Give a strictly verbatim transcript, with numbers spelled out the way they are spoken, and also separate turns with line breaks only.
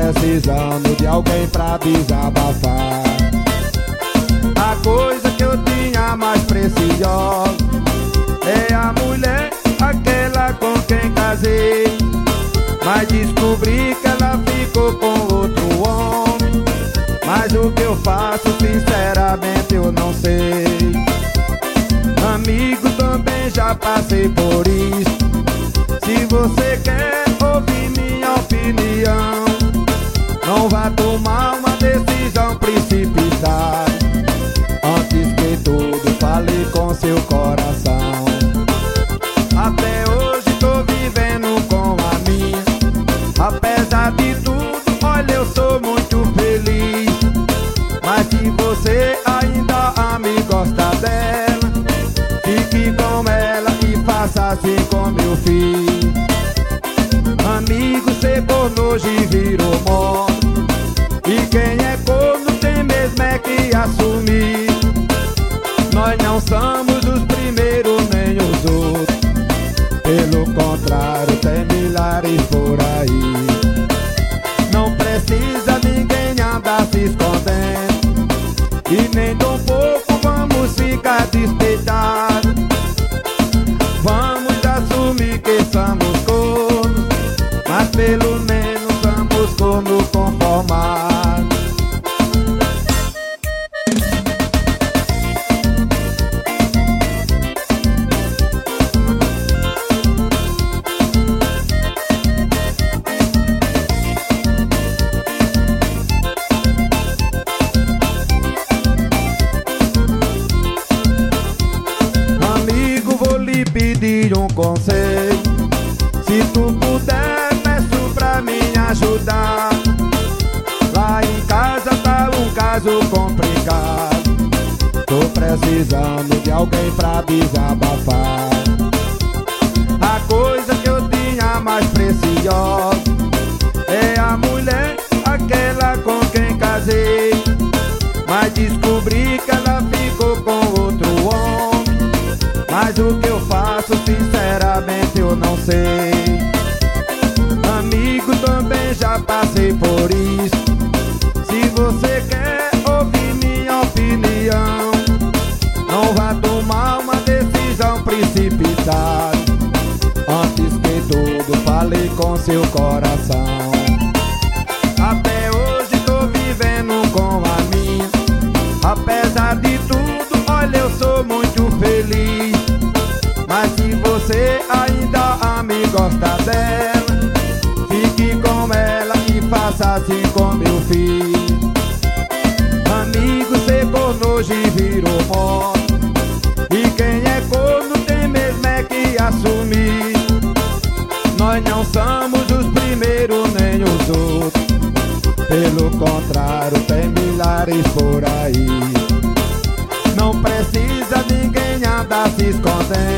precisando de alguém pra desabafar. A coisa que eu tinha mais preciosa é a mulher, aquela com quem casei, mas descobri que ela ficou com outro homem. Mas o que eu faço, sinceramente eu não sei. Amigo, também já passei por isso. Se você quer ouvir minha opinião, não vá tomar uma decisão precipitada. Antes que tudo, fale com seu coração. Até hoje tô vivendo com a minha. Apesar de tudo, olha, eu sou muito feliz. Mas se você ainda ama e gosta dela, fique com ela e faça assim com meu filho. Amigo, cê corno hoje virou moda, e quem é corno tem mesmo é que assumir. Nós não somos os primeiros nem os outros, pelo contrário tem milhares por aí. Não precisa ninguém andar se escondendo, e nem tão pouco vamos ficar despeitados. Vamos assumir que somos cornos, mas pelo menos somos cornos conformados. Amigo, vou lhe pedir um conselho. Se tu puder, peço pra me ajudar. Lá em casa tá um caso complicado, tô precisando de alguém pra desabafar. A coisa que eu tinha mais preciosa é a mulher, aquela com quem casei, mas descobri que ela ficou com outro homem. Mas o que eu faço, sinceramente eu não sei. Amigo, também já passei por isso. Se você quer ouvir minha opinião, não vá tomar uma decisão precipitada. Antes que tudo, fale com seu coração. Até hoje tô vivendo com a minha. Apesar de tudo, olha, eu sou muito feliz. Mas se você ainda ama e gosta dela, fique com ela e faça assim com meu filho. Amigo, cê corno hoje virou moda, e quem é corno tem mesmo é que assumir. Nós não somos os primeiros nem os outros, pelo contrário tem milhares por aí. Não precisa ninguém andar se escondendo,